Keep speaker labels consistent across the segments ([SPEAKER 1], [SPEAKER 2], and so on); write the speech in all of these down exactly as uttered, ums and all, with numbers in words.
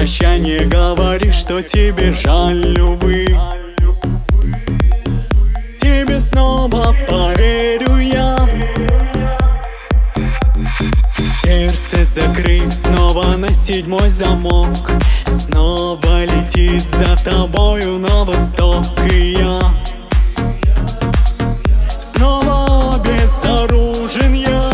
[SPEAKER 1] прощание говоришь, что тебе жаль, увы. Тебе снова поверю я. Сердце закрыв снова на седьмой замок, снова летит за тобою на восток. И я снова безоружен я.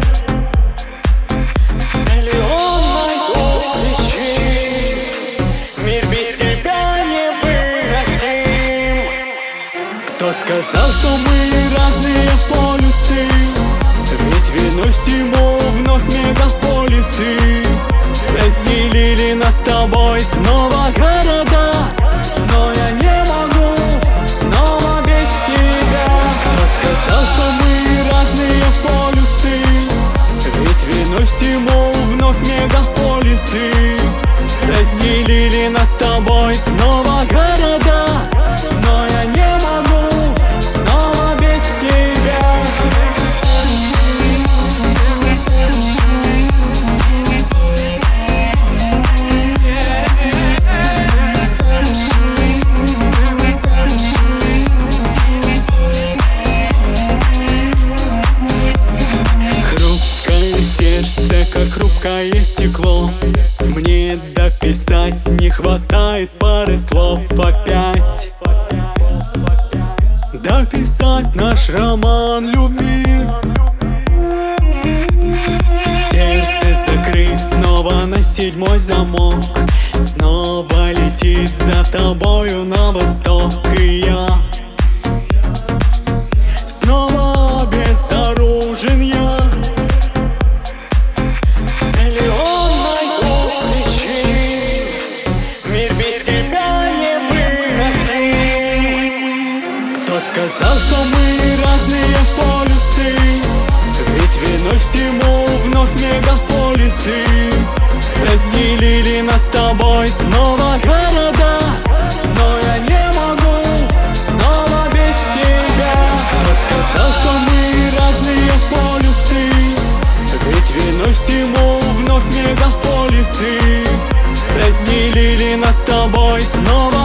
[SPEAKER 1] Миллион моих причин, мир без тебя невыносим. Кто сказал, что мы разные полюсы? Ведь виной всему вновь мегаполисы разделили нас с тобой снова города. Но я не могу снова без тебя. Кто сказал, что мы разные полюсы? Ведь виной всему вновь мегаполисы разделили нас с тобой снова города. Но я не могу снова без тебя. Как хрупкое стекло, мне дописать не хватает пары слов опять. Дописать наш роман любви. Сердце закрыв снова на седьмой замок, снова летит за тобою на восток. И я снова безоружен я. Сказал, что мы разные полюсы, ведь виной всему вновь мегаполисы разделили нас с тобой снова города. Но я не могу снова без тебя. Кто сказал, что мы разные полюсы? Ведь виной всему вновь мегаполисы разделили нас с тобой снова